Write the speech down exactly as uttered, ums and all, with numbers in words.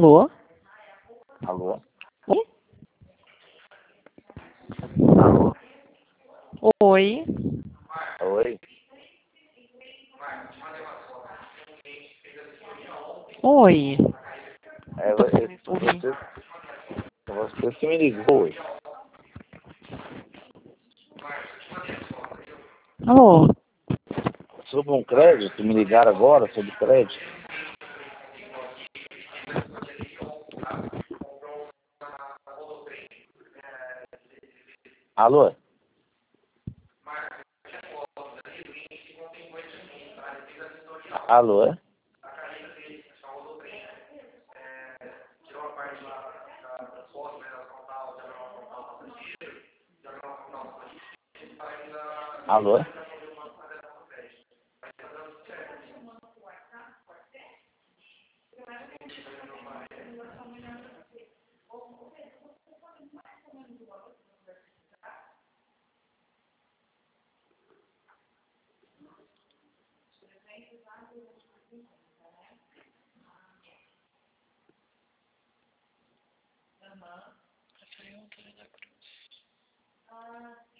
Alô? Alô? Oi? Alô? Oi? Oi? Oi? É Tô você, sem ouvir. você, você que me ligou hoje. Alô? Sobre um crédito, me ligaram agora sobre crédito. Alô? Alô? Alô? Rafael Antônio da Cruz.